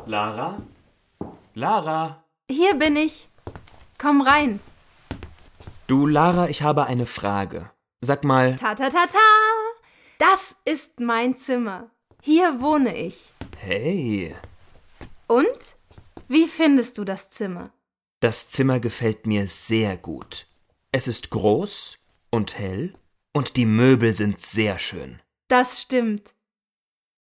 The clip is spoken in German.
Lara? Lara? Hier bin ich. Komm rein. Du, Lara, ich habe eine Frage. Sag mal... Ta. Das ist mein Zimmer. Hier wohne ich. Hey. Und? Wie findest du das Zimmer? Das Zimmer gefällt mir sehr gut. Es ist groß und hell und die Möbel sind sehr schön. Das stimmt.